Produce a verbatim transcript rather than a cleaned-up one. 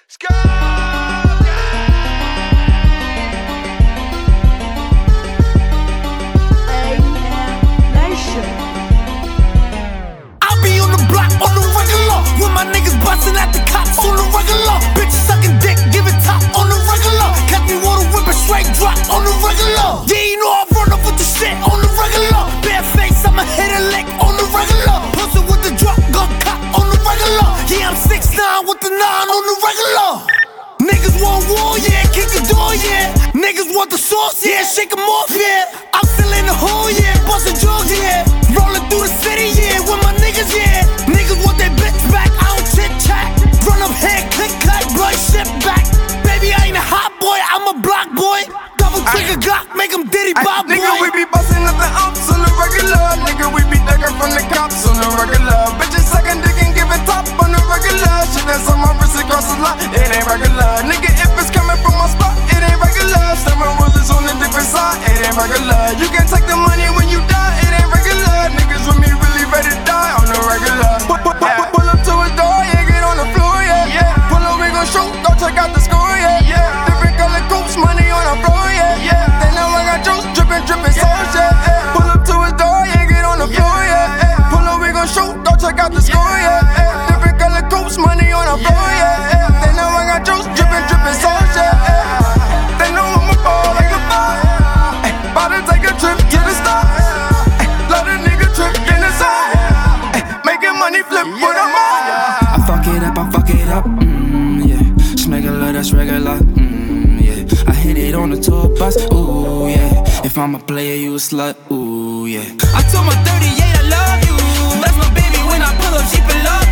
I'll be on the block on the regular, with my niggas bustin' at the cops on the regular. Bitches sucking dick, giving top on the regular. Catch me water whipping straight drop on the regular. Yeah, you know I run up with the shit on the regular. Bare face, I'ma hit a lick on the regular. Pussy with the drop, gun cop on the regular. Yeah, I'm six nine with the nine on the regular. Niggas want war, yeah, kick the door, yeah. Niggas want the sauce, yeah, shake 'em off, yeah. I'm still in the hole, yeah, bustin' drugs, yeah. Rollin' through the city, yeah, with my niggas, yeah. Niggas want their bitch back, I don't chit-chat. Run up here, click, clack, blow shit back. Baby, I ain't a hot boy, I'm a block boy. Double trigger Glock, make 'em diddy bop, boy. Nigga, we be bustin' up the ounce on the regular. Nigga, we be duckin' from the cops on the regular. Bitches suckin' dick and giving top on the regular. Shit that's on my wrist across the lot, it ain't regular. Nigga, if it's coming from my spot, it ain't regular. Seven rulers on a different side, it ain't regular. You can take the money when you die, it ain't regular. Niggas with me really ready to die on the regular. Pull, pull, pull, pull up to his door, yeah, get on the floor, yeah. yeah. Pull up, we gon' shoot, go check out the score, yeah. yeah. Different color coops, money on the floor, yeah. yeah. They know I got juice, drippin', drippin' sauce, yeah. yeah. Pull up to his door, yeah, get on the floor, yeah. yeah. Pull up, we gon' shoot, go check out the score, yeah. yeah. Different color coops, money on the floor, yeah. yeah. They know I got juice, drippin', drippin' sauce, yeah. yeah. They know I'm a ball like a ball. Ay, bout to take a trip to the stars. Ay, let a nigga trip in the side. Ay, making money flip with a mom. I fuck it up, I fuck it up, mm, yeah. Smegular, that's regular, mm, yeah. I hit it on the tour bus, ooh, yeah. If I'm a player, you a slut, ooh, yeah. I told my thirty-eight I love you. That's my baby when I pull up, she love